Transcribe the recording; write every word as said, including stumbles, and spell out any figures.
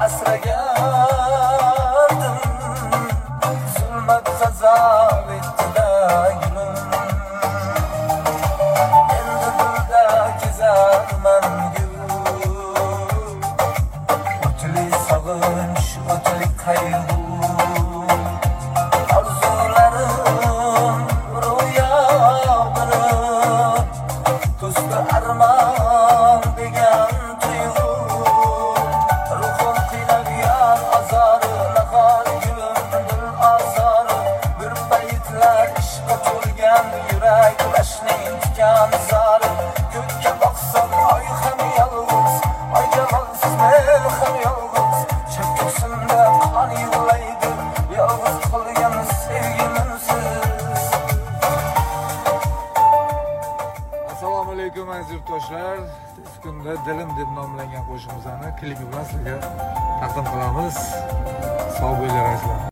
asragandim, zulmat azab etdi-da gulim. Endi dilda kezarman gul, o'tli sog'inch, o'tli qayg'u. Arzularim ro'yo bo'lib, to'sdi armon degan tuyg'u. Ruhim qiynalgan azori, nahor gulim dil azori. Bir paytlar ishqa to'lgan yurak, lashning tikan zori. Ko'kka boqsam oy ham yolg'iz, oyga olsiz men ham yolg'iz. Chakko'simda qon yig'laydi, yolg'iz qolgan sevgimsiz. Assalomu alaykum aziz yurtdoshlar. Kunda dilim deb nomlangan qo'shig'imizni klipi bilan sizga taqdim qilamiz. Sog' bo'linglar.